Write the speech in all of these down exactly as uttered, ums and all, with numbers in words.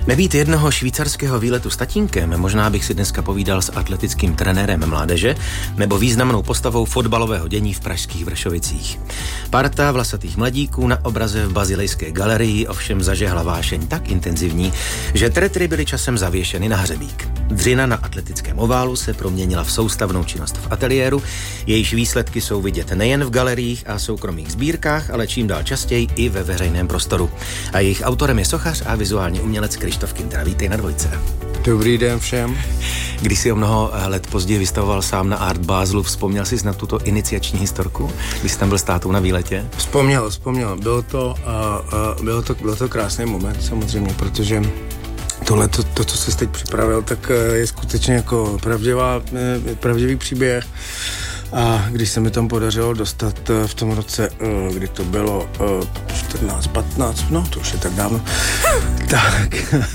Nebýt jednoho švýcarského výletu s tatínkem, možná bych si dneska povídal s atletickým trenérem mládeže nebo významnou postavou fotbalového dění v pražských Vršovicích. Parta vlasatých mladíků na obraze v Bazilejské galerii ovšem zažehla vášeň tak intenzivní, že tretry byly časem zavěšeny na hřebík. Dřina na atletickém oválu se proměnila v soustavnou činnost v ateliéru, jejíž výsledky jsou vidět nejen v galeriích a soukromých sbírkách, ale čím dál častěji i ve veřejném prostoru. A jejich autorem je sochař a vizuální umělec Krištof Kintera. Vítej na Dvojce. Dobrý den všem. Když jsi o mnoho let později vystavoval sám na Art Baselu, vzpomněl jsi na tuto iniciační historku, když jsi tam byl s tátou na výletě? Vzpomněl, vzpomněl. Bylo to, uh, uh, bylo to, bylo to krásný moment samozřejmě, protože tohle, to, to, co jsi teď připravil, tak je skutečně jako pravdivá, pravdivý příběh. A když se mi tam podařilo dostat v tom roce, kdy to bylo čtrnáct, patnáct, no to už je tak dávno, tak,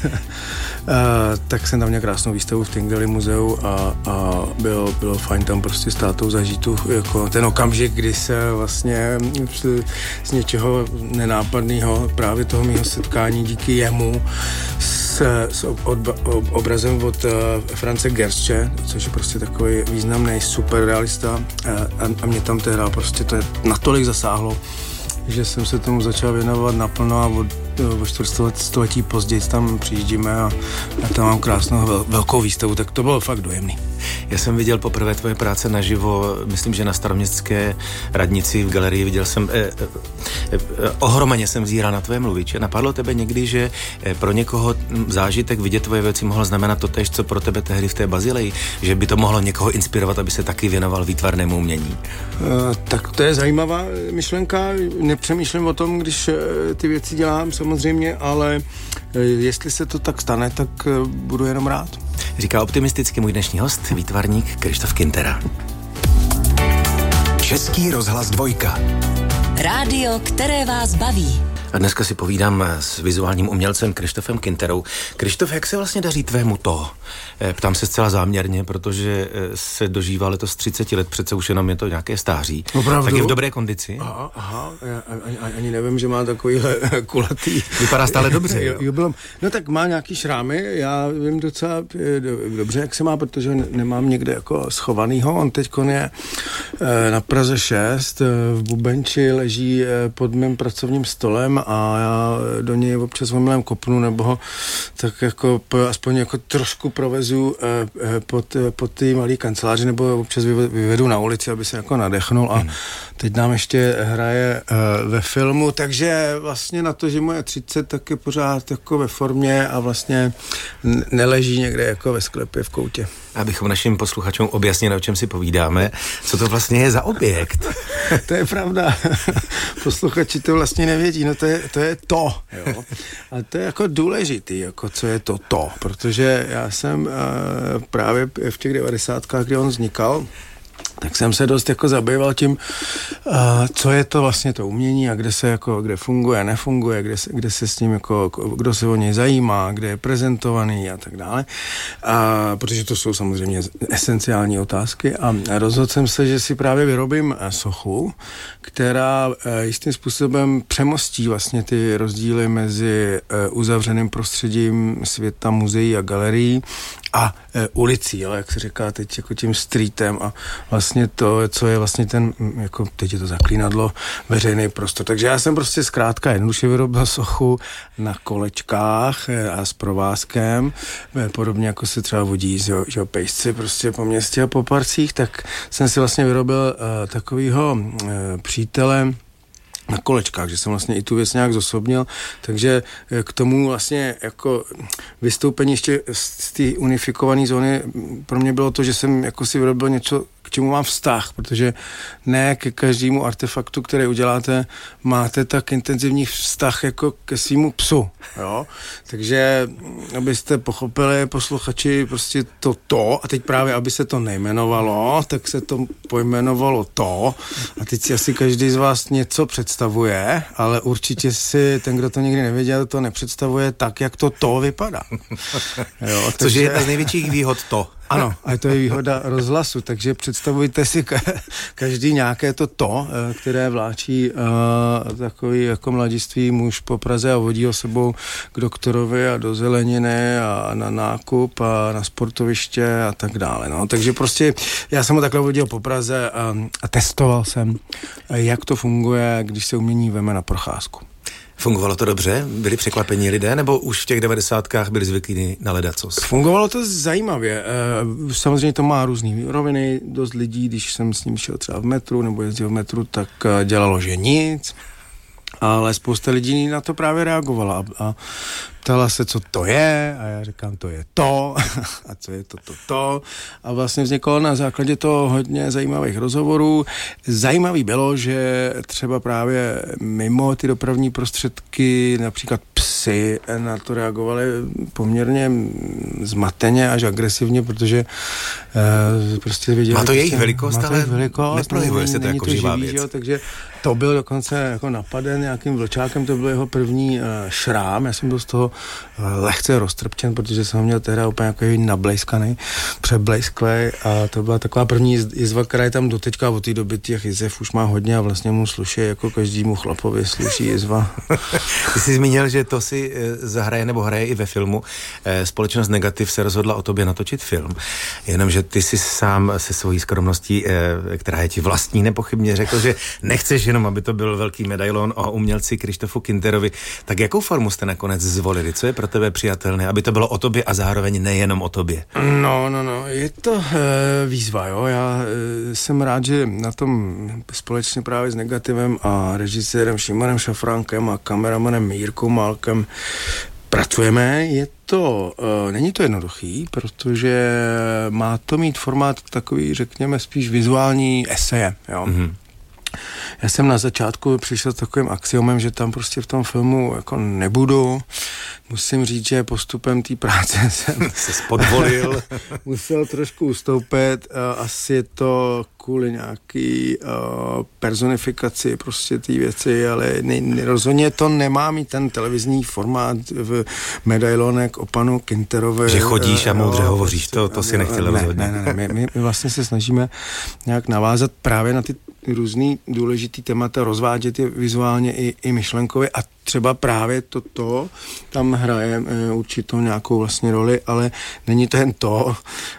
tak jsem tam měl krásnou výstavu v Tingley muzeu a, a bylo, bylo fajn tam prostě s tátou zažít tu, jako ten okamžik, kdy se vlastně z něčeho nenápadného, právě toho mýho setkání díky jemu s, s ob, ob, obrazem od uh, France Gersche, což je prostě takový významný superrealista a, a, a mě tam tehdy prostě to natolik zasáhlo, že jsem se tomu začal věnovat naplno a od, o čtvrtstoletí později tam přijíždíme a, a tam mám krásnou vel, velkou výstavu, tak to bylo fakt dojemný. Já jsem viděl poprvé tvoje práce naživo, myslím, že na Staroměstské radnici v galerii, viděl jsem, eh, eh, eh, ohromeně jsem zíral na tvoje mluviče. Napadlo tebe někdy, že eh, pro někoho zážitek vidět tvoje věci mohlo znamenat totéž, co pro tebe tehdy v té Bazileji, že by to mohlo někoho inspirovat, aby se taky věnoval výtvarnému umění? Uh, tak to je zajímavá myšlenka, nepřemýšlím o tom, když uh, ty věci dělám samozřejmě, ale uh, jestli se to tak stane, tak uh, budu jenom rád. Říká optimisticky můj dnešní host, výtvarník Krištof Kintera. Český rozhlas Dvojka. Rádio, které vás baví. A dneska si povídám s vizuálním umělcem Krištofem Kinterou. Krištof, jak se vlastně daří tvému to? Ptám se zcela záměrně, protože se dožívá letos třicet let, přece už jenom je to nějaké stáří. Opravdu? Tak je v dobré kondici? Aha, aha, ani, ani nevím, že má takovýhle kulatý. Vypadá stále dobře, jo? Jubilom. No tak má nějaký šrámy, já vím docela dobře, jak se má, protože nemám někde jako schovanýho. On teďkon je na Praze šest, v Bubenči, leží pod mým pracovním stolem a já do něj občas omylem kopnu, nebo ho tak jako aspoň jako trošku provezu eh, pod, pod ty malý kanceláři, nebo občas vyvedu na ulici, aby se jako nadechnul a hmm. teď nám ještě hraje eh, ve filmu, takže vlastně na to, že mu je třicet, tak je pořád jako ve formě a vlastně neleží někde jako ve sklepě v koutě. Abychom našim posluchačům objasnili, o čem si povídáme, co to vlastně je za objekt. To je pravda. Posluchači to vlastně nevědí, no to je to. Je to jo. A to je jako důležitý, jako co je to to, protože já jsem uh, právě v těch devadesátkách, kdy on vznikal, tak jsem se dost jako zabýval tím, uh, co je to vlastně to umění a kde se jako, kde funguje, nefunguje, kde se, kde se s ním jako, kdo se o něj zajímá, kde je prezentovaný a tak dále. A protože to jsou samozřejmě esenciální otázky a rozhodl jsem se, že si právě vyrobím sochu, která uh, jistým způsobem přemostí vlastně ty rozdíly mezi uh, uzavřeným prostředím světa muzeí a galerií a uh, ulicí, ale jak se říká teď jako tím streetem a vlastně to, co je vlastně ten, jako teď je to zaklínadlo, veřejný prostor. Takže já jsem prostě zkrátka jednoduše vyrobil sochu na kolečkách a s provázkem, podobně jako se třeba vodí z jo, pejsci prostě po městě a po parcích, tak jsem si vlastně vyrobil uh, takovýho uh, přítele na kolečkách, že jsem vlastně i tu věc nějak zosobnil, takže k tomu vlastně jako vystoupení ještě z té unifikované zóny pro mě bylo to, že jsem jako si vyrobil něco, k čemu mám vztah, protože ne ke každému artefaktu, který uděláte, máte tak intenzivní vztah jako ke svýmu psu, jo, takže abyste pochopili posluchači prostě to to a teď právě, aby se to nejmenovalo, tak se to pojmenovalo to a teď si asi každý z vás něco představuje, ale určitě si ten, kdo to nikdy nevěděl, to nepředstavuje tak, jak to to vypadá. Jo, což takže je jedna z největších výhod to. Ano, a to je výhoda rozhlasu, takže představujte si ka- každý nějaké to to, které vláčí uh, takový jako mladistvý muž po Praze a vodí ho sebou k doktorovi a do zeleniny a na nákup a na sportoviště a tak dále. No. Takže prostě já jsem ho takhle vodil po Praze a, a testoval jsem, jak to funguje, když se umění veme na procházku. Fungovalo to dobře? Byli překvapení lidé, nebo už v těch devadesátkách byli zvyklí na ledacos? Fungovalo to zajímavě. Samozřejmě to má různý roviny. Dost lidí, když jsem s ním šel třeba v metru nebo jezdil v metru, tak dělalo, že nic. Ale spousta lidí na to právě reagovala a ptala se, co to je, a já říkám, to je to, a co je to, to, to. A vlastně vzniklo na základě toho hodně zajímavých rozhovorů. Zajímavý bylo, že třeba právě mimo ty dopravní prostředky, například psy, na to reagovali poměrně zmateně až agresivně, protože uh, prostě viděli... Má to jejich velikost, má to ale velikost, neprojevuje se to jako to živá živý, věc. Jo, takže to byl dokonce jako napaden nějakým vlčákem, to byl jeho první uh, šrám, já jsem byl z toho uh, lehce roztrpčen, protože jsem ho měl teda úplně jako nablejskaný, přeblejsklej a to byla taková první jizva, která je tam doteďka, od té doby těch jizev už má hodně a vlastně mu sluší, jako každému chlapovi sluší jizva. Ty jsi zmínil, že to si zahraje nebo hraje i ve filmu. Společnost Negativ se rozhodla o tobě natočit film, jenomže ty si sám se svojí skromností, která je ti vlastní, nepochybně řekl, že nechceš jenom, aby to byl velký medailon o umělci Krištofu Kinterovi. Tak jakou formu jste nakonec zvolili? Co je pro tebe přijatelné, aby to bylo o tobě a zároveň nejenom o tobě? No, no, no, je to e, výzva, jo. Já e, jsem rád, že na tom společně právě s Negativem a režisérem Šimanem Šafránkem a kameramanem Jirkou Málkem pracujeme. Je to, e, není to jednoduchý, protože má to mít formát takový, řekněme, spíš vizuální eseje, jo. Mm-hmm. Já jsem na začátku přišel s takovým axiomem, že tam prostě v tom filmu jako nebudu. Musím říct, že postupem té práce jsem se spodvolil. musel trošku ustoupit. Asi je to kvůli nějaký uh, personifikaci prostě té věci, ale ne, ne, rozhodně to nemá mít ten televizní formát v medailonek o panu Kinterovi. Že chodíš a moudře uh, hovoříš, to, to si nechtěl ne, rozhodně. Ne, ne, ne, my, my vlastně se snažíme nějak navázat právě na ty různý důležitý témata, rozvádět je vizuálně i, i myšlenkově a třeba právě toto tam hraje e, určitou nějakou vlastně roli, ale není to jen to.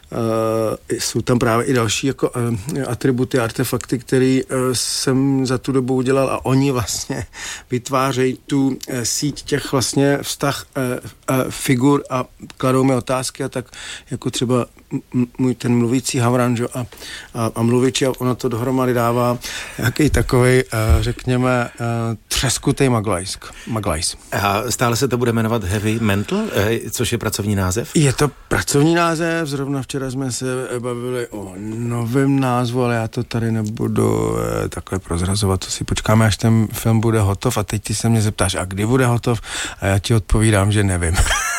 E, jsou tam právě i další jako e, atributy, artefakty, které e, jsem za tu dobu udělal a oni vlastně vytvářejí tu e, síť těch vlastně vztah e, e, figur a kladou mi otázky a tak jako třeba m- můj ten mluvící Havran, a, a, a mluviči a ono to dohromady dává nějaký takovej, e, řekněme, e, třeskutej maglajsk. Maglajs. A stále se to bude jmenovat Heavy Mental, což je pracovní název? Je to pracovní název, zrovna včera jsme se bavili o novém názvu, ale já to tady nebudu eh, takhle prozrazovat, to si počkáme, až ten film bude hotov a teď ty se mě zeptáš, a kdy bude hotov a já ti odpovídám, že nevím.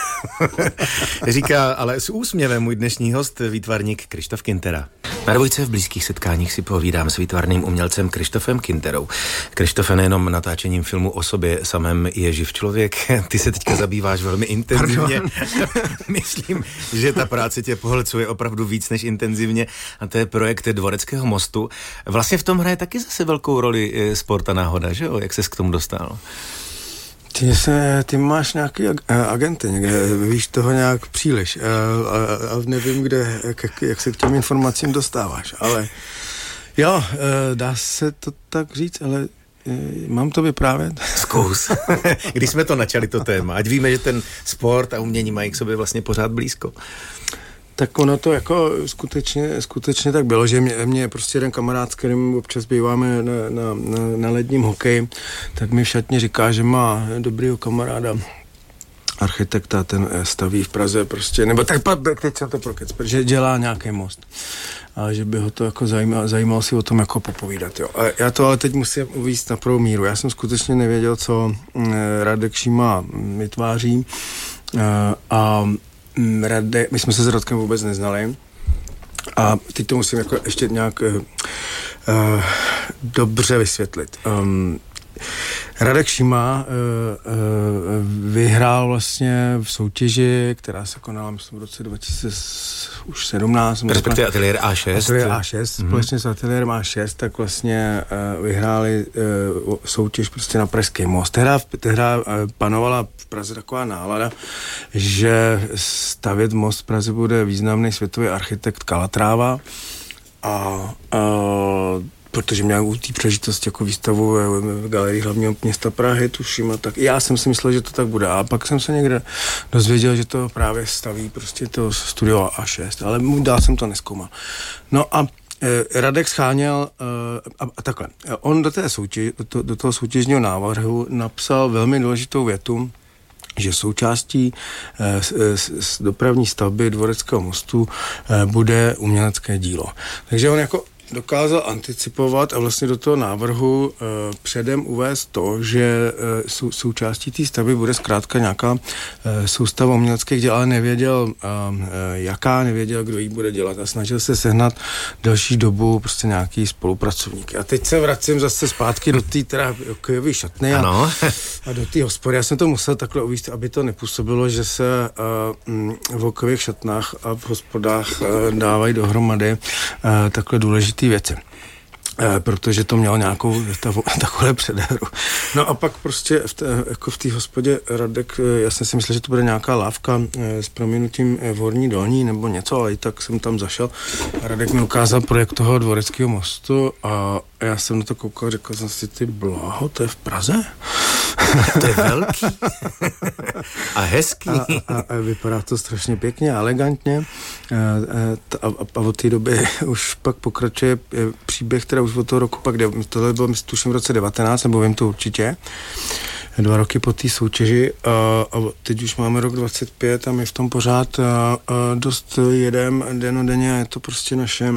Říká ale s úsměvem můj dnešní host, výtvarník Krištof Kintera. Na dvojce v blízkých setkáních si povídám s výtvarným umělcem Krištofem Kinterou. Krištofe, nejenom natáčením filmu o sobě samém je živ člověk, ty se teďka zabýváš velmi intenzivně. Myslím, že ta práce tě pohlcuje opravdu víc než intenzivně a to je projekt Dvoreckého mostu. Vlastně v tom hraje taky zase velkou roli sport a náhoda, že jo? Jak ses k tomu dostal? Ty, se, ty máš nějaký ag- agenty, někde, víš toho nějak příliš a, a, a nevím, kde, jak, jak se k těm informacím dostáváš, ale jo, dá se to tak říct, ale mám to vyprávět? Zkus. Když jsme to načali to téma, ať víme, že ten sport a umění mají k sobě vlastně pořád blízko. Tak ono to jako skutečně, skutečně tak bylo, že mě, mě prostě jeden kamarád, s kterým občas býváme na, na, na, na ledním hokeji, tak mi v šatně říká, že má dobrýho kamaráda, architekta, ten staví v Praze prostě, nebo tak teď jsem to prokec, že dělá nějaký most. A že by ho to jako zajímalo, zajímalo si o tom jako popovídat, jo. A já to ale teď musím uvést na prvou míru. Já jsem skutečně nevěděl, co Radek Šíma vytváří a Rade, my jsme se s Radkem vůbec neznali a teď to musím jako ještě nějak uh, uh, dobře vysvětlit. Um, Radek Šíma uh, uh, vyhrál vlastně v soutěži, která se konala, myslím, v roce dva tisíce sedmnáct. Respektive Ateliér A šest. Ateliér A šest, mm-hmm. Společně s Ateliérem A šest, tak vlastně uh, vyhráli uh, soutěž prostě na Pražský most. Tehda, tehda uh, panovala v Praze taková nálada, že stavět most v Praze bude významný světový architekt Kalatráva a uh, protože měl u té příležitosti jako výstavu v galerii hlavního města Prahy, tuším, a tak já jsem si myslel, že to tak bude. A pak jsem se někde dozvěděl, že to právě staví prostě to studio A šest, ale dál jsem to nezkoumal. No a eh, Radek scháněl eh, a, a takhle. On do, té soutěž, do, do toho soutěžního návrhu napsal velmi důležitou větu, že součástí eh, s, s, dopravní stavby Dvoreckého mostu eh, bude umělecké dílo. Takže on jako dokázal anticipovat a vlastně do toho návrhu e, předem uvést to, že e, sou, součástí té stavby bude zkrátka nějaká e, soustava uměleckých děl, ale nevěděl, e, jaká, nevěděl, kdo jí bude dělat a snažil se sehnat další dobu prostě nějaký spolupracovníky. A teď se vracím zase zpátky do té teda hokejové šatny a, a do té hospody. Já jsem to musel takhle uvíct, aby to nepůsobilo, že se e, m, v hokejových šatnách a v hospodách e, dávají dohromady e, takhle důležitý věci. E, protože to mělo nějakou takovou předehru. No a pak prostě v té, jako v té hospodě Radek, já jsem si myslel, že to bude nějaká lávka e, s prominutím v Horní Dolní nebo něco, ale i tak jsem tam zašel a Radek mi ukázal projekt toho Dvoreckého mostu a já jsem na to koukal, řekl jsem si, ty bláho, to je v Praze? To je velký. A hezký. A, a, a vypadá to strašně pěkně, elegantně. A, a, a od té doby už pak pokračuje příběh, která už od toho roku pak, tohle bylo, myslím, tuším v roce devatenáct, nebo vím to určitě, dva roky po té soutěži a, a teď už máme rok dvacet pět a my v tom pořád a, a dost jedem denodenně, je to prostě naše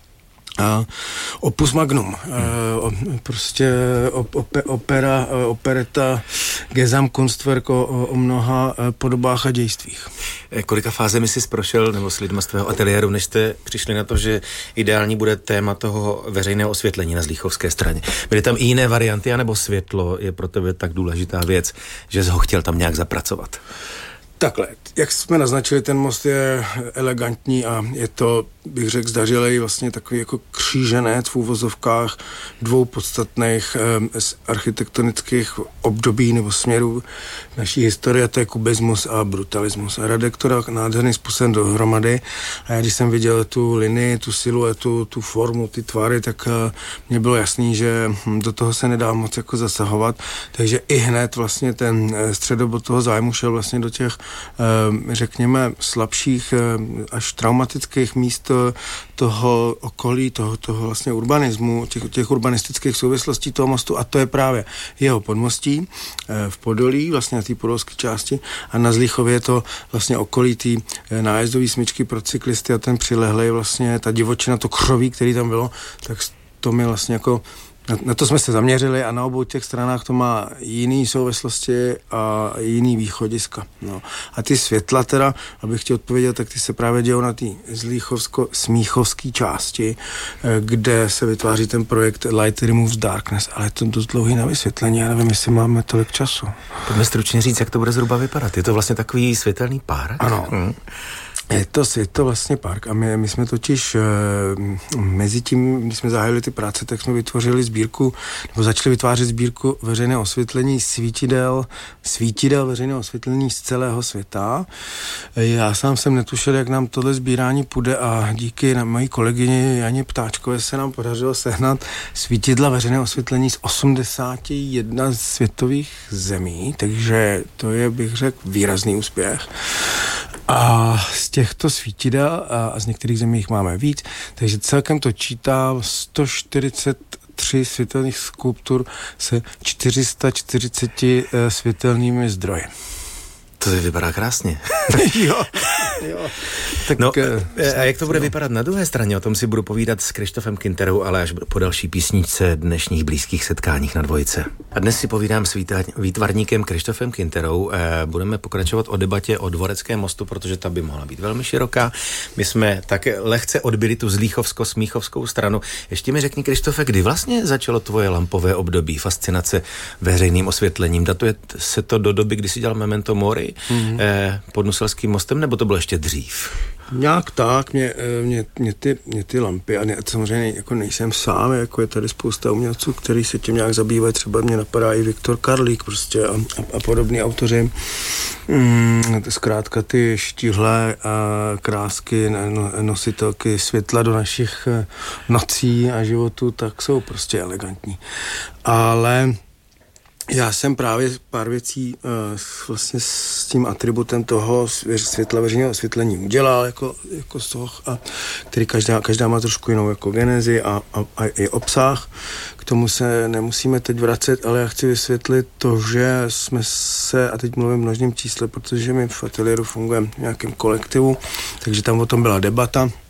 Uh, opus magnum, uh, prostě op, op, opera, uh, opereta, Gesamtkunstwerk o, o mnoha uh, podobách a dějstvích. Kolika fázemi jsi prošel, nebo s lidma z tvého ateliéru, než jste přišli na to, že ideální bude téma toho veřejného osvětlení na Zlíchovské straně? Byly tam i jiné varianty, anebo světlo je pro tebe tak důležitá věc, že jsi ho chtěl tam nějak zapracovat? Takhle, jak jsme naznačili, ten most je elegantní a je to, bych řekl, zdařilej vlastně takový jako kříženec v úvozovkách dvou podstatných eh, architektonických období nebo směrů naší historie, to je kubismus a brutalismus. A Radek to nádherným způsobem dohromady a já když jsem viděl tu linii, tu siluetu, tu formu, ty tvary, tak eh, mně bylo jasný, že do toho se nedá moc jako zasahovat, takže i hned vlastně ten středobod toho zájmu šel vlastně do těch řekněme slabších až traumatických míst toho okolí, toho, toho vlastně urbanismu, těch, těch urbanistických souvislostí toho mostu a to je právě jeho podmostí v Podolí, vlastně na té podolské části a na Zlíchově je to vlastně okolí té nájezdové smyčky pro cyklisty a ten přilehlej vlastně ta divočina, to křoví, který tam bylo, tak to mi vlastně jako Na, na to jsme se zaměřili a na obou těch stranách to má jiný souvislosti a jiný východiska. No. A ty světla teda, abych ti odpověděl, tak ty se právě dějou na té zlíchovsko-smíchovské části, kde se vytváří ten projekt Light Removes Darkness, ale je to dost dlouhý na vysvětlení, já nevím, jestli máme tolik času. Pojďme stručně říct, jak to bude zhruba vypadat. Je to vlastně takový světelný pár? Ano. Hmm. Je to, je to vlastně park a my, my jsme totiž e, mezi tím, když jsme zahájili ty práce, tak jsme vytvořili sbírku, nebo začali vytvářet sbírku veřejného osvětlení svítidel, svítidel veřejného osvětlení z celého světa. Já sám jsem netušil, jak nám tohle sbírání půjde a díky na mojí kolegyni Janě Ptáčkové se nám podařilo sehnat svítidla veřejného osvětlení z osmdesáti jedna světových zemí, takže to je, bych řekl, výrazný úspěch. A z těchto svítidel, a z některých zemí jich máme víc, takže celkem to čítá sto čtyřicet tři světelných skulptur se čtyři sta čtyřiceti světelnými zdroji. To vypadá krásně. Jo. Jo. Tak, no, a jak to bude vypadat na druhé straně? O tom si budu povídat s Krištofem Kinterou, ale až po další písničce dnešních blízkých setkáních na dvojce. A dnes si povídám s výtvarníkem Krištofem Kinterou. Budeme pokračovat o debatě o Dvoreckém mostu, protože ta by mohla být velmi široká. My jsme tak lehce odbyli tu zlíchovsko-smíchovskou stranu. Ještě mi řekni, Krištofe, kdy vlastně začalo tvoje lampové období, fascinace veřejným osvětlením? Datuje se to do doby, kdy jsi dělal Memento Mori mm-hmm. eh, pod Nuselským mostem, nebo to bylo ještě dřív? Nějak tak, mě, mě, mě, ty, mě ty lampy, a ne, samozřejmě jako nejsem sám, jako je tady spousta umělců, který se tím nějak zabývají, třeba mě napadá i Viktor Karlík prostě a, a, a podobný autoři. Mm, zkrátka ty štíhlé a krásky, no, nositelky světla do našich nocí a životů, tak jsou prostě elegantní. Ale já jsem právě pár věcí uh, vlastně s tím atributem toho světla veřejného osvětlení udělal, jako, jako z toho, a, který každá, každá má trošku jinou jako genezi a, a, a i obsah. K tomu se nemusíme teď vracet, ale já chci vysvětlit to, že jsme se, a teď mluvím v množném čísle, protože my v ateliéru fungujeme v nějakém kolektivu, takže tam o tom byla debata uh,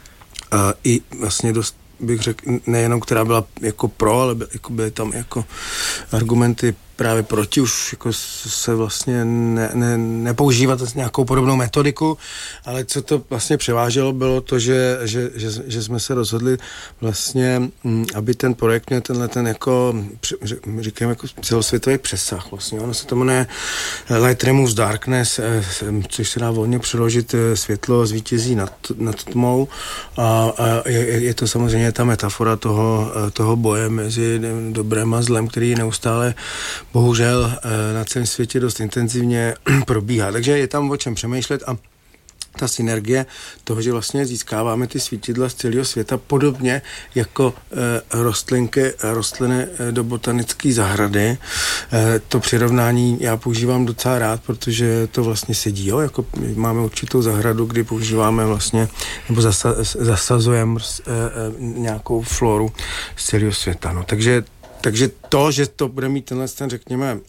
i vlastně dost, bych řekl, nejenom která byla jako pro, ale by, jako byly tam jako argumenty právě proti, už jako se vlastně ne, ne, nepoužívat nějakou podobnou metodiku, ale co to vlastně převáželo, bylo to, že, že, že, že jsme se rozhodli vlastně, aby ten projekt měl tenhle ten jako, říkám, jako celosvětový přesah vlastně. Ono se to jmenuje Light Removes Darkness, což se dá volně přeložit světlo zvítězí nad, nad tmou a, a je, je to samozřejmě ta metafora toho, toho boje mezi dobrem a zlem, který neustále bohužel na celém světě dost intenzivně probíhá. Takže je tam o čem přemýšlet a ta synergie toho, že vlastně získáváme ty svítidla z celého světa podobně jako e, rostlinky, rostliny e, do botanické zahrady. E, to přirovnání já používám docela rád, protože to vlastně sedí, jo? Jako máme určitou zahradu, kdy používáme vlastně, nebo zasa, zasazujeme e, e, nějakou floru z celého světa. No. Takže Takže to, že to bude mít tenhle ten, řekněme,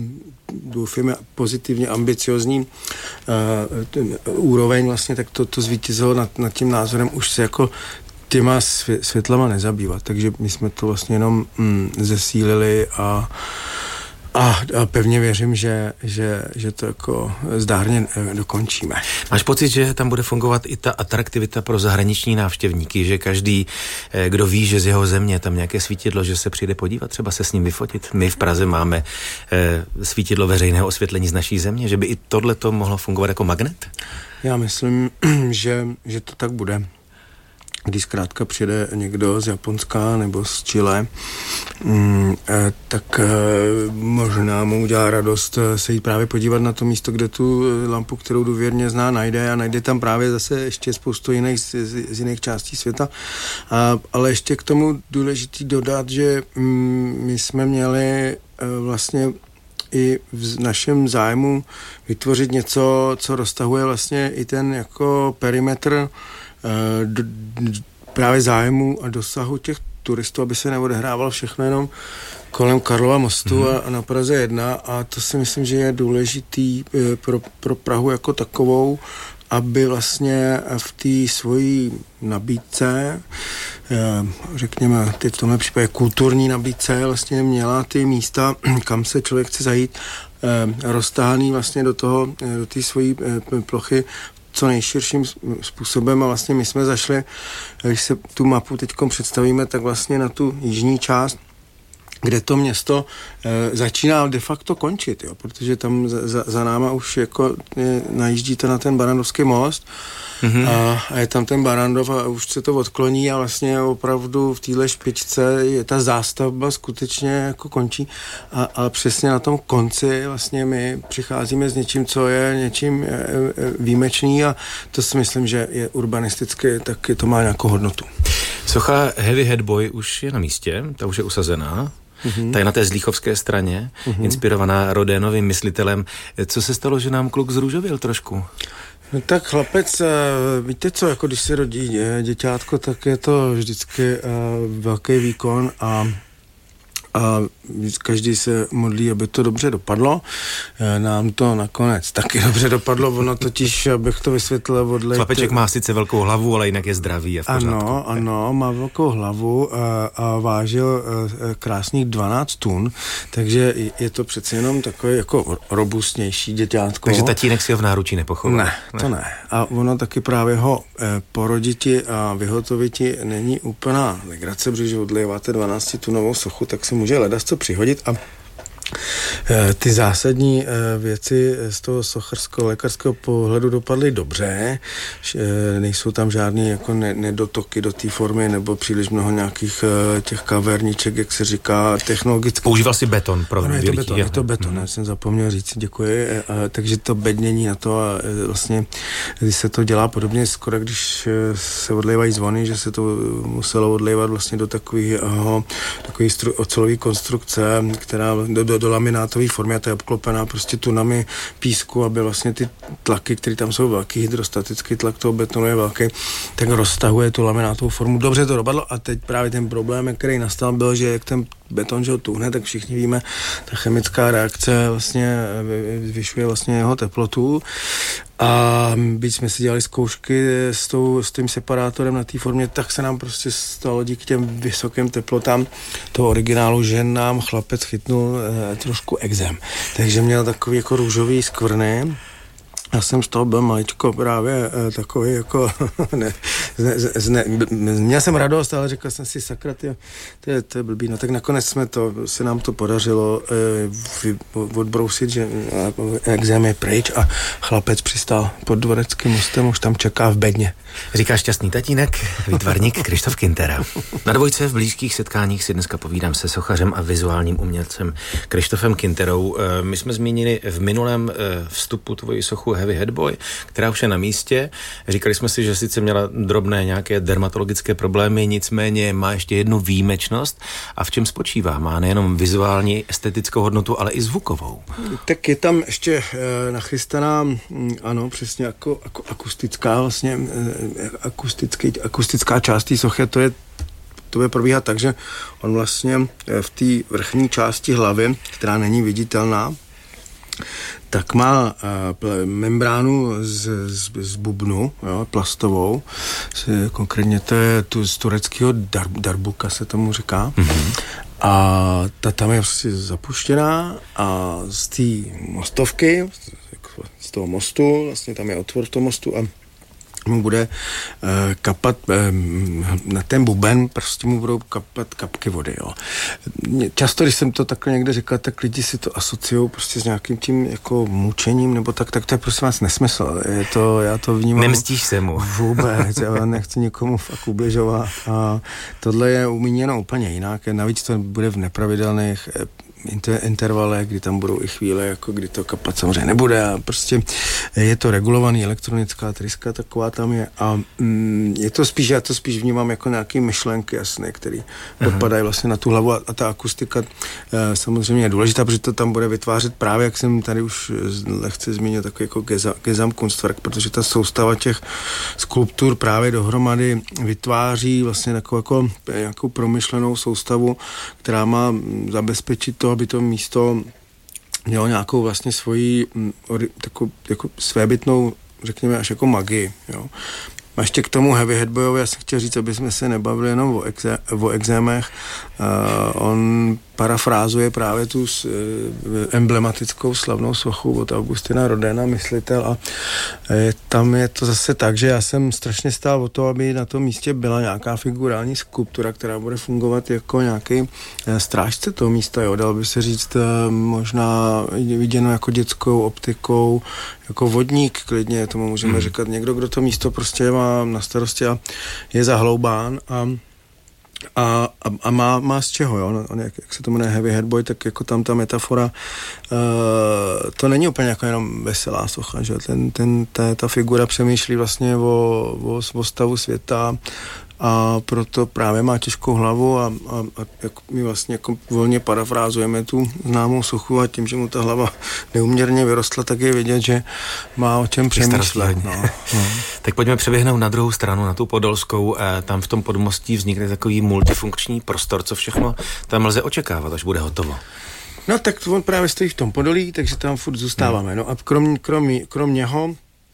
doufáme pozitivně ambiciozní uh, ten úroveň vlastně, tak to, to zvítězilo nad, nad tím názorem už se jako těma svě, světlama nezabývat. Takže my jsme to vlastně jenom mm, zesílili a A, a pevně věřím, že, že, že to jako zdárně dokončíme. Máš pocit, že tam bude fungovat i ta atraktivita pro zahraniční návštěvníky, že každý, kdo ví, že z jeho země tam nějaké svítidlo, že se přijde podívat, třeba se s ním vyfotit? My v Praze máme eh, svítidlo veřejného osvětlení z naší země, že by i tohle to mohlo fungovat jako magnet? Já myslím, že, že to tak bude. Když zkrátka přijde někdo z Japonska nebo z Chile, mm, eh, tak eh, možná mu udělá radost se jít právě podívat na to místo, kde tu lampu, kterou důvěrně zná, najde a najde tam právě zase ještě spoustu jiných z, z, z jiných částí světa. A, ale ještě k tomu důležitý dodat, že mm, my jsme měli eh, vlastně i v našem zájmu vytvořit něco, co roztahuje vlastně i ten jako perimetr Do, právě zájmu a dosahu těch turistů, aby se neodehrávalo všechno jenom kolem Karlova mostu mm-hmm. a, a na Praze jedna, a to si myslím, že je důležitý pro, pro Prahu jako takovou, aby vlastně v té svojí nabídce, řekněme, teď v tomhle případě kulturní nabídce, vlastně měla ty místa, kam se člověk chce zajít, roztáhaný vlastně do toho, do té svojí plochy co nejširším způsobem, a vlastně my jsme zašli, když se tu mapu teďkom představíme, tak vlastně na tu jižní část, kde to město e, začíná de facto končit, jo, protože tam za, za, za náma už jako je, najíždíte na ten Barrandovský most mm-hmm. a, a je tam ten Barrandov a už se to odkloní a vlastně opravdu v téhle špičce je ta zástavba skutečně jako končí a, a přesně na tom konci vlastně my přicházíme s něčím, co je něčím e, e, výjimečný, a to si myslím, že je urbanisticky, taky to má nějakou hodnotu. Socha Heavy Head Boy už je na místě, ta už je usazená. Mm-hmm. Ta je na té zlíchovské straně, mm-hmm. inspirovaná Rodénovým myslitelem. Co se stalo, že nám kluk zrůžověl trošku? No tak chlapec, víte co, jako když se rodí děťátko, tak je to vždycky velký výkon a a každý se modlí, aby to dobře dopadlo. Nám to nakonec taky dobře dopadlo, ono totiž, abych to vysvětlil, odlejt... Chlapeček má sice velkou hlavu, ale jinak je zdravý a v pořádku. Ano, ano, má velkou hlavu a, a vážil krásných dvanáct tun, takže je to přece jenom takový jako robustnější děťátko. Takže tatínek si ho v náručí nepochoval? Ne, ne, to ne. A ono taky právě ho poroditi a vyhotoviti není úplná legrace, protože odléváte dvanáctitunovou sochu, tak se může ledas co přihodit a ty zásadní věci z toho sochařsko-lékařského pohledu dopadly dobře, nejsou tam žádné jako nedotoky do té formy nebo příliš mnoho nějakých těch kaverníček, jak se říká, technologicky. Používal si beton pro no, je to beton, je to beton, hmm. já jsem zapomněl říct, děkuji, takže to bednění na to a vlastně, když se to dělá podobně skoro, když se odlévají zvony, že se to muselo odlévat vlastně do takového takový ocelový konstrukce, která do, do do laminátové formy a to je obklopená prostě tunami písku, aby vlastně ty tlaky, které tam jsou velký, hydrostatický tlak toho betonu je velký, tak roztahuje tu laminátovou formu. Dobře to dopadlo a teď právě ten problém, který nastal, byl, že jak ten beton, že ho tuhne, tak všichni víme, ta chemická reakce vlastně zvyšuje vlastně jeho teplotu a byť jsme si dělali zkoušky s, tou, s tím separátorem na té formě, tak se nám prostě stalo díky těm vysokým teplotám toho originálu, že nám chlapec chytnul eh, trošku exém. Takže měl takový jako růžový skvrny. Já jsem z toho byl maličko právě eh, takový jako, ne, zne, zne, měl jsem radost, ale řekl jsem si, sakra, tyjo, to, je, to je blbý. No tak nakonec jsme to, se nám to podařilo eh, odbrousit, že exém je pryč a chlapec přistál pod Dvoreckým mostem, už tam čeká v bedně. Říká šťastný tatínek, výtvarník Krištof Kintera. Na dvojce v blízkých setkáních si dneska povídám se sochařem a vizuálním umělcem Krištofem Kinterou. My jsme zmínili v minulém vstupu tvoji sochu Heavy Head Boy, která už je na místě. Říkali jsme si, že sice měla drobné nějaké dermatologické problémy, nicméně má ještě jednu výjimečnost. A v čem spočívá? Má nejenom vizuální estetickou hodnotu, ale i zvukovou. Tak je tam ještě e, nachystaná, ano, přesně jako, jako akustická vlastně akustický, akustická část té sochy, to je to bude probíhat tak, že on vlastně v té vrchní části hlavy, která není viditelná, tak má uh, membránu z, z, z bubnu, jo, plastovou, konkrétně to je tu, z tureckého dar, darbuka se tomu říká. Mm-hmm. A ta tam je prostě zapuštěná a z té mostovky, z toho mostu, vlastně tam je otvor v tom mostu a mu bude uh, kapat uh, na ten buben, prostě mu budou kapat kapky vody, jo. Často, když jsem to takhle někde říkal, tak lidi si to asociují prostě s nějakým tím jako mučením, nebo tak, tak to je prostě vás nesmysl. Je to, já to vnímám... Nemstíš se mu. Vůbec, já nechci nikomu fakt ubližovat a tohle je umíněno úplně jinak, navíc to bude v nepravidelných Inter- intervale, kdy tam budou i chvíle, jako kdy to kapat samozřejmě nebude a prostě je to regulovaný, elektronická tryska taková tam je a mm, je to spíš, já to spíš vnímám jako nějaký myšlenky jasné, který Aha. dopadají vlastně na tu hlavu a, a ta akustika e, samozřejmě je důležitá, protože to tam bude vytvářet právě, jak jsem tady už lehce zmínil, takový jako geza, Gesamtkunstwerk, protože ta soustava těch skulptur právě dohromady vytváří vlastně takovou jako nějakou promyšlenou soustavu, která má zabezpečit to, aby to místo mělo nějakou vlastně svoji takovou jako svébytnou, řekněme, až jako magii, jo. A ještě k tomu Heavy Head Boyovi, já jsem chtěl říct, aby jsme se nebavili jenom o, exe, o exémech. Uh, on parafrázuje právě tu s, uh, emblematickou slavnou sochu od Augustina Rodina, myslitel, a je, tam je to zase tak, že já jsem strašně stál o to, aby na tom místě byla nějaká figurální skulptura, která bude fungovat jako nějaký uh, strážce toho místa, jo, dal by se říct uh, možná viděno jako dětskou optikou, jako vodník klidně, tomu můžeme hmm. říkat, někdo, kdo to místo prostě má na starosti a je zahloubán a A, a, a má, má z čeho, jo, on, jak, jak se to jmenuje Heavy Head Boy, tak jako tam ta metafora, uh, to není úplně jako jenom veselá socha, že ten, ten, ta, ta figura přemýšlí vlastně o, o, o stavu světa a proto právě má těžkou hlavu a, a, a jako my vlastně jako volně parafrázujeme tu známou sochu a tím, že mu ta hlava neuměrně vyrostla, tak je vidět, že má o čem přemýšlet. No, no. Tak pojďme přeběhnout na druhou stranu, na tu podolskou. Tam v tom Podmostí vznikne takový multifunkční prostor, co všechno tam lze očekávat, až bude hotovo. No tak on právě stojí v tom Podolí, takže tam furt zůstáváme. No a krom, krom, krom něho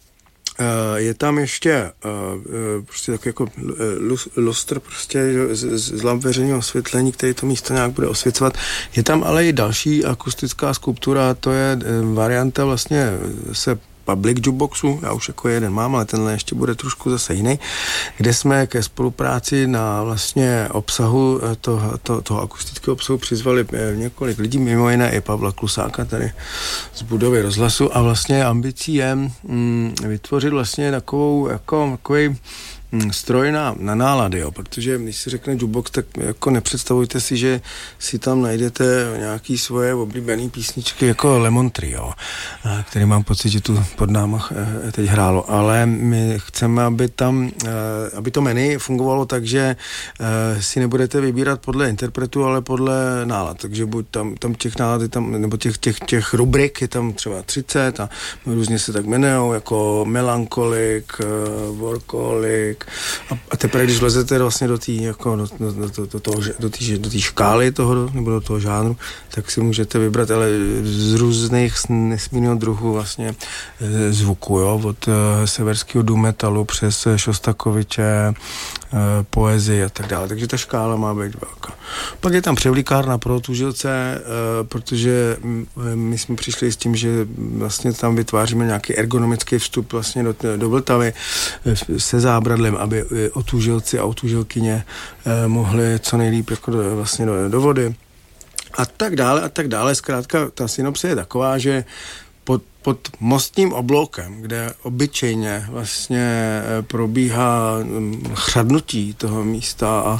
je tam ještě prostě tak jako lustr prostě z, z lamp veřejného osvětlení, který to místo nějak bude osvěcovat. Je tam ale i další akustická skulptura, to je varianta vlastně se public jukeboxu, já už jako jeden mám, ale tenhle ještě bude trošku zase jiný, kde jsme ke spolupráci na vlastně obsahu toho, to, toho akustického obsahu přizvali několik lidí, mimo jiné i Pavla Klusáka tady z budovy Rozhlasu a vlastně ambicí je mm, vytvořit vlastně takovou jako takový stroj na, na nálady, jo, protože když si řekne jukebox, tak jako nepředstavujte si, že si tam najdete nějaký svoje oblíbené písničky jako Lemon Trio, který mám pocit, že tu pod náma teď hrálo, ale my chceme, aby tam, aby to menu fungovalo tak, že si nebudete vybírat podle interpretu, ale podle nálad, takže buď tam, tam těch nálad je tam, nebo těch, těch, těch rubrik je tam třeba třicet a různě se tak jmenujou, jako Melancholik, Workaholic, A, a teprve, když vlezete vlastně do té jako do, do, do, do, toho, do, tý, do tý škály toho, nebo do toho žánru, tak si můžete vybrat, ale z různých nesmírného druhu vlastně zvuku, jo, od uh, severského doom metalu přes Šostakoviče, uh, poezii a tak dále, takže ta škála má být velká. Pak je tam převlíkárna pro otužilce, uh, protože my jsme přišli s tím, že vlastně tam vytváříme nějaký ergonomický vstup vlastně do, do Vltavy se zábradlem, aby otužilci a otužilkyně eh, mohli co nejlíp jako do, vlastně do, do vody a tak dále a tak dále. Zkrátka ta synopse je taková, že pod, pod mostním obloukem, kde obyčejně vlastně probíhá chřadnutí toho místa a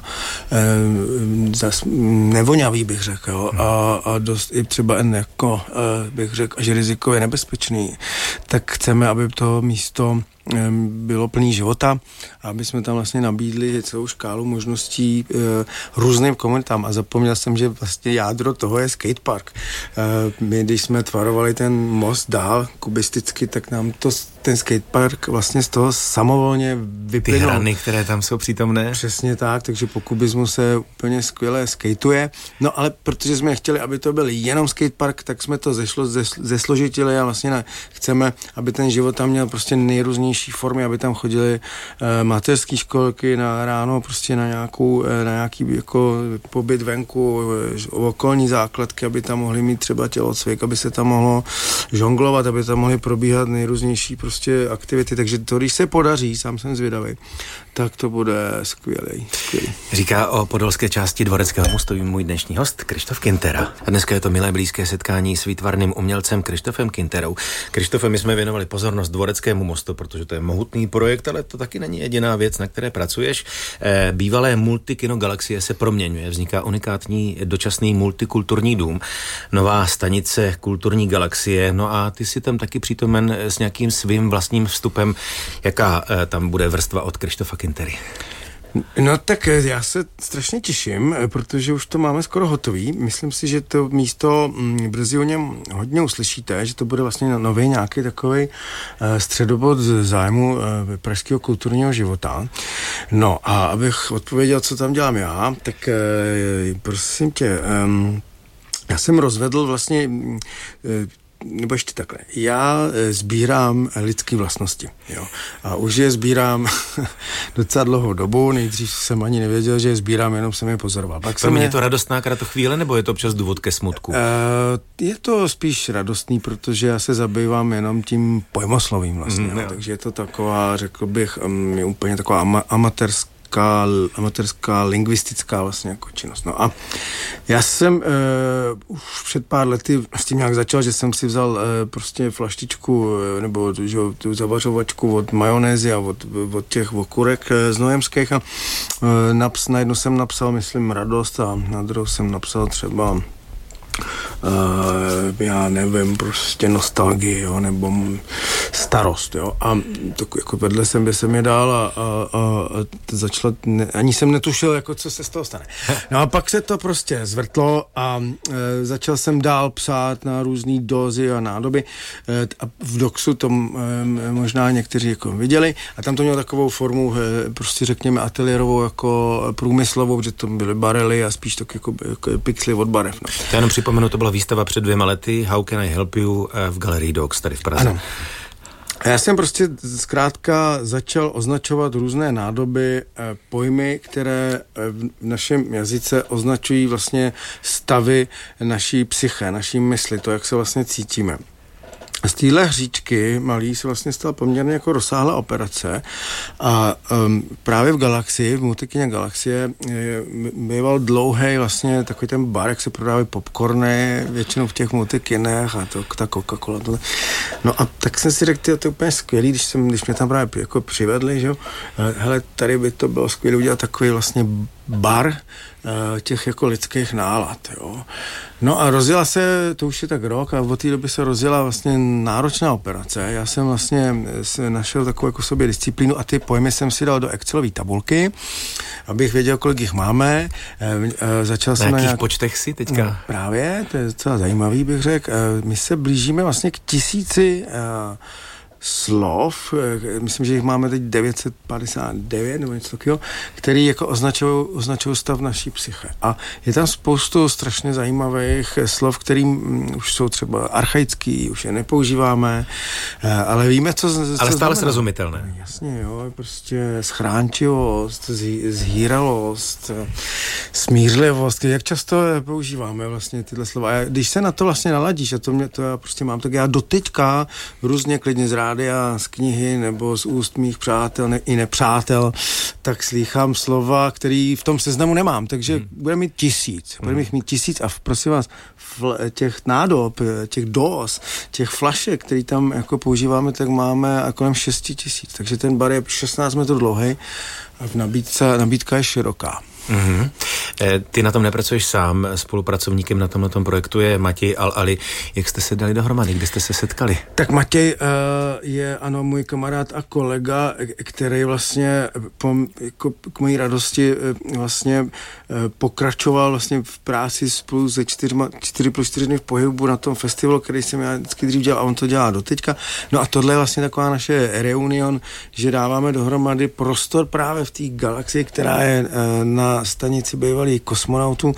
e, zas nevoňavý bych řekl, jo, a, a dost i třeba jako e, bych řekl až rizikově nebezpečný, tak chceme, aby to místo bylo plný života, aby jsme tam vlastně nabídli celou škálu možností e, různým komunitám a zapomněl jsem, že vlastně jádro toho je skatepark. E, my, když jsme tvarovali ten most dál kubisticky, tak nám to ten skatepark vlastně z toho samovolně vyplynul. Ty hrany, které tam jsou přítomné. Přesně tak, takže po kubismu se úplně skvěle skateuje. No ale protože jsme chtěli, aby to byl jenom skatepark, tak jsme to zešlo, zesložitili a vlastně ne, chceme, aby ten život tam měl prostě nejrůznější formy, aby tam chodili e, mateřské školky na ráno prostě na nějakou, e, na nějaký jako pobyt venku, e, okolní základky, aby tam mohli mít třeba tělocvik, aby se tam mohlo žonglovat, aby tam mohly probíhat nejrůznější prostě aktivity, takže to, když se podaří, sám jsem zvědavý, tak to bude skvělý, skvělý. Říká o podolské části Dvoreckého mostu můj dnešní host Krištof Kintera. A dneska je to milé blízké setkání s výtvarným umělcem Krištofem Kinterou. Krištofe, my jsme věnovali pozornost Dvoreckému mostu, protože to je mohutný projekt, ale to taky není jediná věc, na které pracuješ. E, bývalé multikino Galaxie se proměňuje, vzniká unikátní dočasný multikulturní dům, nová stanice Kulturní Galaxie, no a ty si tam taky přítomen s nějakým svým vlastním vstupem. Jaká e, tam bude vrstva od Krištofa Kintery? No tak já se strašně těším, protože už to máme skoro hotový. Myslím si, že to místo m, brzy o něm hodně uslyšíte, že to bude vlastně nový nějaký takový e, středobod zájmu e, pražského kulturního života. No a abych odpověděl, co tam dělám já, tak e, prosím tě, e, já jsem rozvedl vlastně e, nebo ještě takhle. Já sbírám lidské vlastnosti, jo. A už je sbírám docela dlouhou dobu, nejdřív jsem ani nevěděl, že je sbírám, jenom jsem je pozoroval. Pak Pro mě je je to radostná kratochvíle, nebo je to občas důvod ke smutku? Uh, je to spíš radostný, protože já se zabývám jenom tím pojmoslovím vlastně, mm, jo. Takže je to taková, řekl bych, um, je úplně taková ama- amatérská amatérská lingvistická vlastně jako činnost. No a já jsem uh, už před pár lety s tím nějak začal, že jsem si vzal uh, prostě flaštičku uh, nebo že, tu zavařovačku od majonézy a od, od těch okurek uh, z nojemských a uh, naps, na jednu jsem napsal, myslím, radost a na druhou jsem napsal třeba uh, já nevím, prostě nostalgii, jo, nebo starost, jo. A to, jako vedle jsem by se mě dál a, a, a začalo, ne, ani jsem netušil, jako co se z toho stane. No a pak se to prostě zvrtlo a e, začal jsem dál psát na různý dózy a nádoby e, a v Doxu to e, možná někteří jako viděli a tam to mělo takovou formu, e, prostě řekněme ateliérovou jako průmyslovou, že to byly barely a spíš tak jako, jako pixely od barev. No. To jenom připomenu, to byla výstava před dvěma lety, How Can I Help You v galerii Dox tady v Praze. Ano. Já jsem prostě zkrátka začal označovat různé nádoby, pojmy, které v našem jazyce označují vlastně stavy naší psyché, naší mysli, to, jak se vlastně cítíme. Z téhle hříčky malý se vlastně stala poměrně jako rozsáhlá operace a um, právě v Galaxii, v multikině Galaxie býval dlouhý vlastně takový ten bar, jak se prodávají popcorny, většinou v těch multikinech a to, ta Coca-Cola. To. No a tak jsem si řekl, to je úplně skvělý, když, jsem, když mě tam právě jako přivedli, že jo, hele, tady by to bylo skvělé udělat takový vlastně bar těch jako lidských nálad, jo. No a rozjela se, to už je tak rok, a od té doby se rozjela vlastně náročná operace. Já jsem vlastně našel takovou jako sobě disciplínu a ty pojmy jsem si dal do Excelové tabulky, abych věděl, kolik jich máme. Začal na jsem jakých na nějak... počtech si teďka? No, právě, to je docela zajímavý, bych řekl. My se blížíme vlastně k tisíci slov, myslím, že jich máme teď devět set padesát devět nebo něco takového, který jako označují označují stav naší psyche. A je tam spoustu strašně zajímavých slov, kterým už jsou třeba archaický, už je nepoužíváme, ale víme, co, co ale stále znamená. Srozumitelné. Jasně, jo, prostě schránčivost, zhýralost, smířlivost, jak často používáme vlastně tyhle slova. A když se na to vlastně naladíš, a to mě to já prostě mám, tak já doteďka různě klidně z rádia, z knihy nebo z úst mých přátel ne, i nepřátel, tak slýchám slova, který v tom seznamu nemám, takže hmm. budeme mít tisíc, budeme jich mít tisíc a prosím vás, fl, těch nádob, těch dóz, těch flašek, který tam jako používáme, tak máme kolem šesti tisíc, takže ten bar je šestnáct metrů dlouhý a v nabídce, nabídka je široká. Mm-hmm. Ty na tom nepracuješ sám, spolupracovníkem na tomhle projektu je Matěj Al-Ali. Jak jste se dali dohromady, kde jste se setkali? Tak Matěj uh, je ano můj kamarád a kolega, který vlastně po, jako, k mojí radosti uh, vlastně uh, pokračoval vlastně v práci spolu se čtyřma, čtyři plus čtyři dny v pohybu na tom festivalu, který jsem já vždycky dřív dělal a on to dělá doteďka. No a tohle je vlastně taková naše reunion, že dáváme dohromady prostor právě v té galaxii, která je uh, na stanici bývalých kosmonautů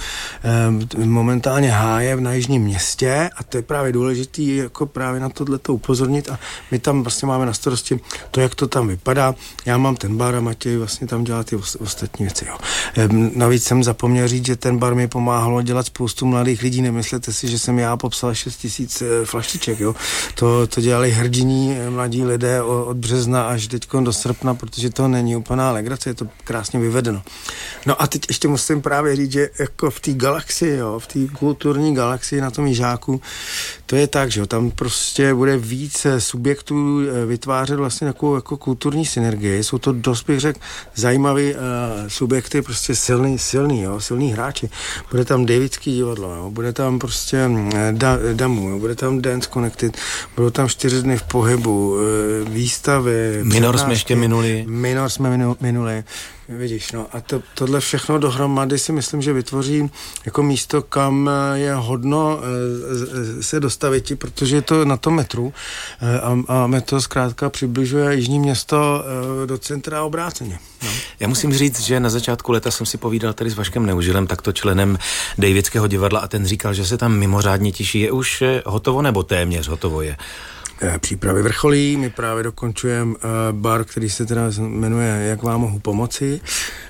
eh, momentálně háje na Jižním Městě a to je právě důležitý jako právě na tohleto upozornit a my tam vlastně máme na starosti to, jak to tam vypadá. Já mám ten bar a Matěj vlastně tam dělá ty ostatní věci. Jo. Eh, navíc jsem zapomněl říct, že ten bar mi pomáhalo dělat spoustu mladých lidí. Nemyslete si, že jsem já popsal šest tisíc eh, flaštiček. Jo. To, to dělali hrdiní eh, mladí lidé od, od března až teďkon do srpna, protože to není úplná legrace, je to krásně vyvedeno. No a teď ještě musím právě říct, že jako v té galaxii, jo, v té kulturní galaxii na tom Jižáku, to je tak, že jo, tam prostě bude více subjektů vytvářet vlastně takovou jako kulturní synergii. Jsou to dost, bych řekl, zajímavý uh, subjekty, prostě silný, silný, jo, silný hráči. Bude tam Davidský divadlo, jo, bude tam prostě uh, da, Damu, jo, bude tam Dance Connected, budou tam čtyři dny v pohybu, uh, výstavy. Minor jsme ještě minuli. Minor jsme minu, minuli. Vidíš, no a to, tohle všechno dohromady si myslím, že vytvoří jako místo, kam je hodno e, se dostavit, protože je to na tom metru e, a, a metro zkrátka přibližuje Jižní Město e, do centra obráceně. No. Já musím říct, že na začátku léta jsem si povídal tady s Vaškem Neužilem, takto členem Davidského divadla a ten říkal, že se tam mimořádně těší. Je už hotovo nebo téměř hotovo je? Přípravy vrcholí, my právě dokončujeme uh, bar, který se teda jmenuje Jak vám mohu pomoci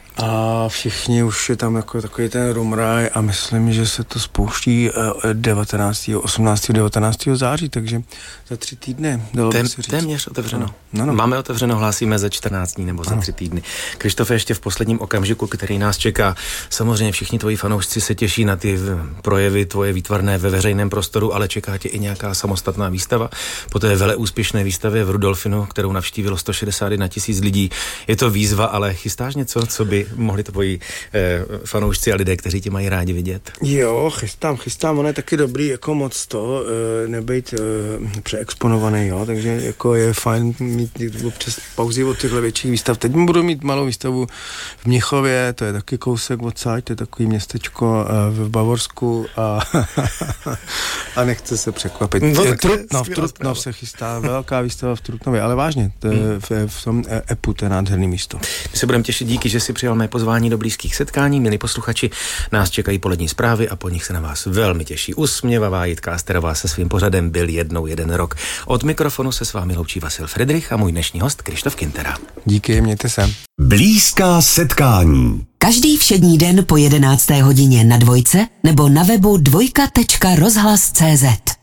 a všichni už je tam jako takový ten rumraj a myslím, že se to spouští devatenáctého, osmnáctého, devatenáctého září, takže za tři týdny. Tém, téměř otevřeno. No, no. Máme otevřeno, hlásíme za čtrnáct dní nebo za ano. tři týdny. Krištofe, ještě v posledním okamžiku, který nás čeká, samozřejmě všichni tvoji fanoušci se těší na ty projevy tvoje výtvarné ve veřejném prostoru, ale čeká tě i nějaká samostatná výstava. Po té veleúspěšné výstavě v Rudolfinu, kterou navštívilo sto šedesát jedna tisíc lidí. Je to výzva, ale chystáš něco, co by mohli tvoji eh, fanoušci a lidé, kteří tě mají rádi vidět? Jo, chystám, chystám, ono je taky dobrý, jako moc to, e, nebejt e, přeexponovaný, jo, takže jako je fajn mít občas pauzy od těchto větších výstav. Teď budu mít malou výstavu v Mnichově, to je taky kousek odsaď, to je takový městečko e, v Bavorsku a, a nechce se překvapit. No, Trutnov, Trutnov se chystá, velká výstava v Trutnově, ale vážně, to je, v, v tom EPU, to je nádherný místo. My se budeme těšit, díky, že si přijal mé pozvání do blízkých setkání. Milí posluchači, nás čekají polední zprávy a po nich se na vás velmi těší. Usměvavá Jitka Asterová se svým pořadem Byl jednou jeden rok. Od mikrofonu se s vámi loučí Vasil Fridrich a můj dnešní host Krištof Kintera. Díky, mějte se. Blízká setkání. Každý všední den po jedenácté hodině na Dvojce nebo na webu dvojka tečka rozhlas tečka cé zet.